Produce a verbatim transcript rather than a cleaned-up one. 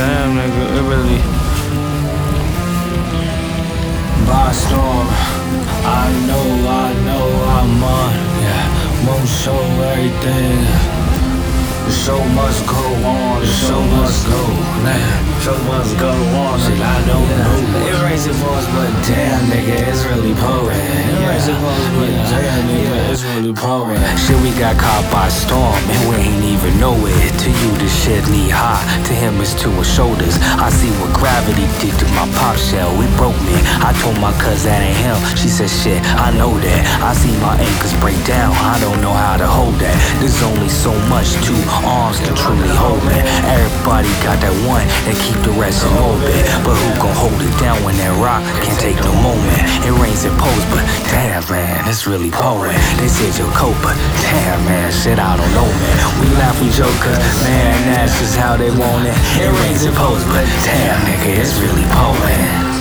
damn, nigga, it really. By storm, I know, I know I'm on. Yeah, won't show everything. The show must go on, the show must go, man. Show must go on, shit, I don't know. It rains and falls, but damn, nigga, it's really pouring. It rains and falls, but damn, nigga, it's really pouring. Shit, we got caught by a storm, and we ain't even know it. To you, this shit knee high, to him, it's to his shoulders. I see what gravity did to my pop shell, it broke me. I told my cuz that ain't him, she said, shit, I know that. I see my anchors break down, I don't know how to hold that. There's only so much to arms can truly hold me. Everybody got that one and keep the rest in orbit. But who gon' hold it down when that rock can't take no moment? It rains and pours, but damn, man, it's really pouring. They said you're cold, but damn, man, shit, I don't know, man. We laugh, we joke, cause man, that's just how they want it. It rains and pours, but damn, nigga, it's really pouring.